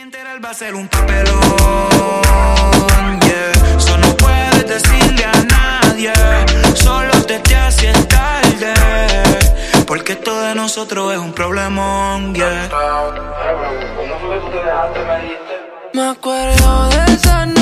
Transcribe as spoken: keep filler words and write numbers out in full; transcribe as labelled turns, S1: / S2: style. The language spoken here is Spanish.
S1: enterar va a ser un papelón, yeah. Eso no puedes decirle a nadie, solo te te haces tarde, porque esto de nosotros es un problemón, yeah.
S2: Me acuerdo de esa noche.